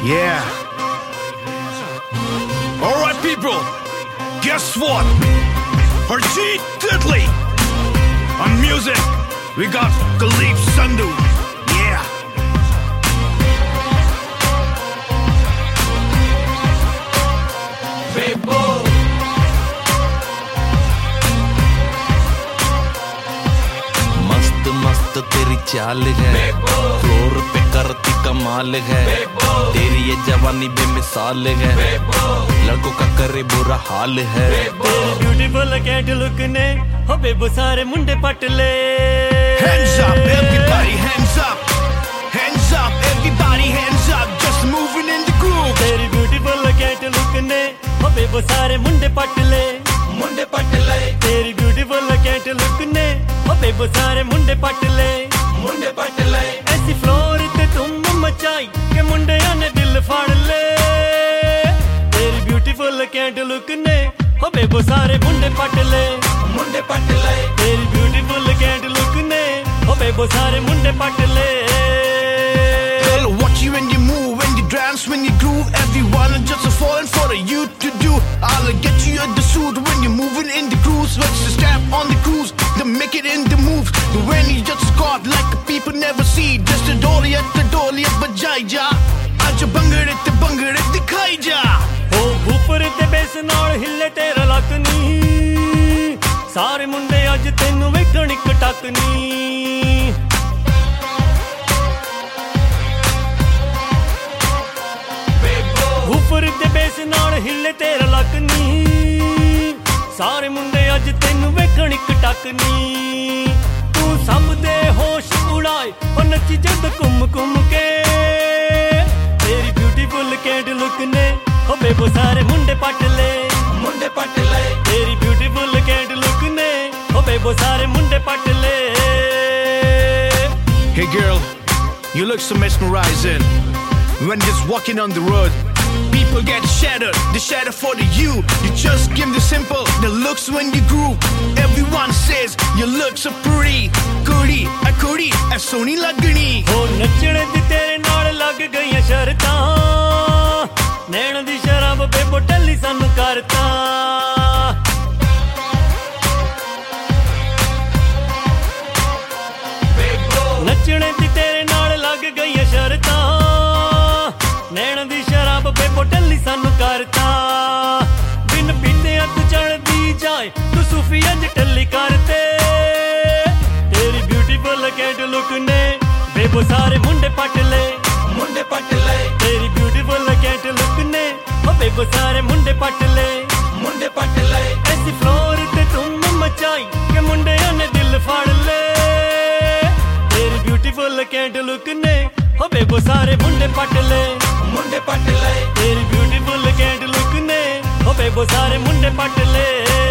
Yeah. Alright, people. Guess what? Harjeet Diddley. On music, we got Khalif Sandhu. Yeah. मस्त मस्त तेरी चाल है, फ्लोर पे करती कमाल है, तेरी ये जवानी बेमिसाल है, लड़कों का करे बुरा हाल है। तेरी ब्यूटीफुल कैट लुक ने हो बेबो सारे मुंडे पट ले। Hands up, everybody, hands up. Hands up, everybody, hands up. Just moving in the groove. तेरी ब्यूटीफुल कैट लुक ने हो बेबो सारे मुंडे पट ले। मुंडे पट ले, तेरी ब्यूटीफुल कैट लुक ने हो बेबो सारे मुंडे पट ले। मुंडे पट ले, ऐसी फ्लोर ते तुम मचाई के मुंडे ने दिल फाड़ ले। तेरी ब्यूटीफुल कैट लुक ने हो बेबो सारे मुंडे पट ले। मुंडे पट ले, तेरी ब्यूटीफुल कैट लुक ने हो बेबो सारे मुंडे पट ले। Girl, watch you when you move, when you dance, when you groove. Everyone is just falling for you to do. I'll get you at the suit when you're moving in the cruise. Let's just step on the cruise, then make it in the moves. The when you just caught like people never see. Just a dolly at the dolly at bajai ja. Aaj bangare te bangare dikhai ja. हो ऊपर ते base नाल हिले तेरा luck नी, सारे मुंडे अज तेनू वेखण इक टक नी। ऊपर ते बेस नाल हिले तेरा लक नी, सारे मुंडे अज तेनू वेखण इक टक नी। तू सब दे होश उड़ाए ओ नची जद घुम घुम के। तेरी ब्यूटीफुल कैट लुक ने हो बेबो सारे मुंडे पट ले। मुंडे पट ले, तेरी ब्यूटीफुल कैट लुक ने हो बेबो सारे मुंडे पट ले। Hey girl, you look so mesmerizing. When just walking on the road, people get shattered. They shatter for you. You just give them simple. The looks when you groove. Everyone says you look so pretty. Goody, a goody, a soni lagni. हो नचण दी तेरे नाल लग गईयां शरतां, नैण दी शराब बेबो टल्ली सानू करता। नचण दी तेरे नाल लग गईयां शरतां, नैण दी शराब बेबो टल्ली सानू करता। बिन पीते तू चढ़दी जाए तू सूफी अज टल्ली करते। तेरी ब्यूटीफुल कैट लुक ने बेबो सारे मुंडे पट ले। मुंडे पट ले, तेरी ब्यूटीफुल कैट लुक ने हो बेबो सारे मुंडे पट ले। मुंडे पट ले, ऐसी फ्लोर ते तुम मचाई के मुंडे ने दिल फाड़ ले। तेरी ब्यूटीफुल कैट लुक ने हो बेबो सारे मुंडे पट ले। मुंडे पट ले, तेरी ब्यूटीफुल कैट लुक ने हो बेबो सारे मुंडे पट ले।